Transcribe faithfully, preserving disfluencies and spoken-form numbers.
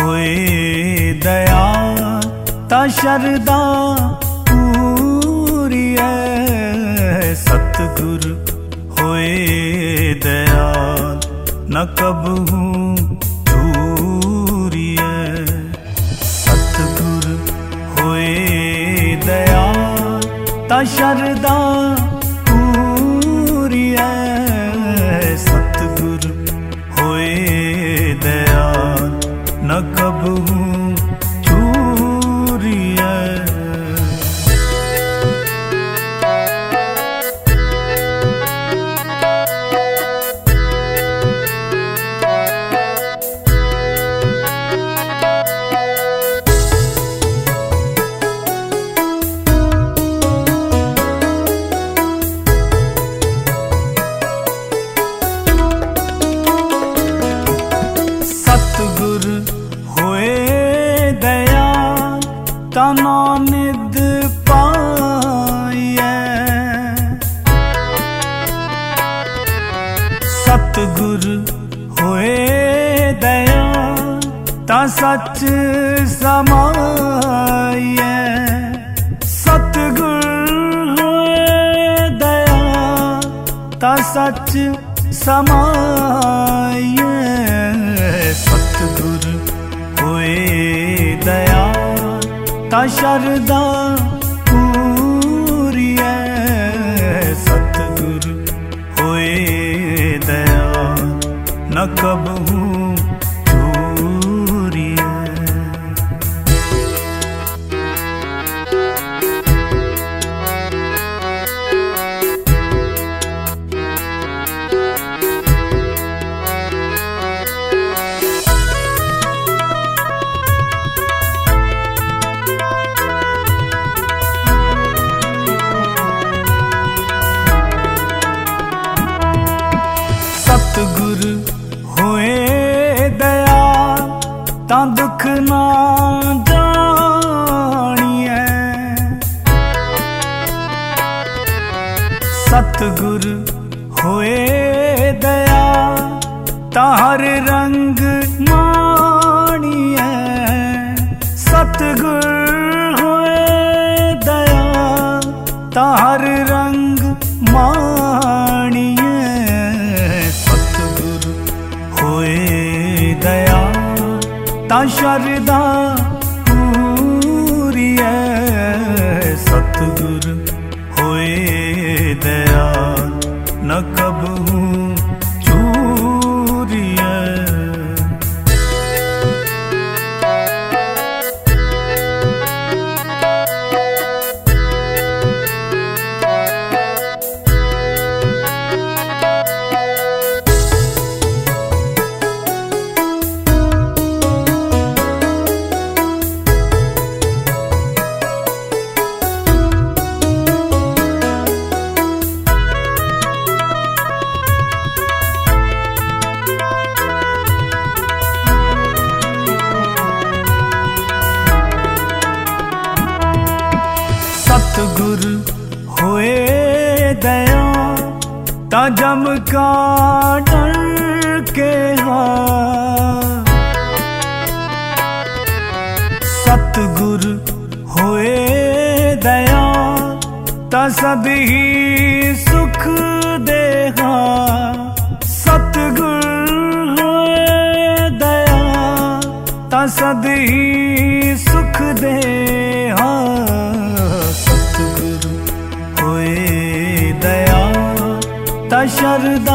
होए दया ता शरदा पूरी है। सतगुर होए दया न कबहू दूरी है। सतगुर होए दया ता शरदा पूरी है। सतगुर होए दया न कबहू दूरी है। सतगुर होए दया तना निध पाइए। सतगुर होए दया ता सच समाइए। सतगुर होए दया ता सच समाइए। सतगुर होए दया ता शरदा पूरी है। सतगुर होए दया न कबहू दूरी है। सतगुर होए दया ता दुख ना जानिए। सतगुर होए दया ता हर रंग मानिए। सतगुर होए दया ता हर रंग मानिए। होए दया ता शरदा पूरी है। सतगुर होए दया न कबहू चूरी है। सतगुर होए दया ता जम का डर के हार। सतगुर होए दया ता सद ही सुख देहा। सतगुर होए दया ता सद ही सुख देहा। सतगुर होए दया ता शरदा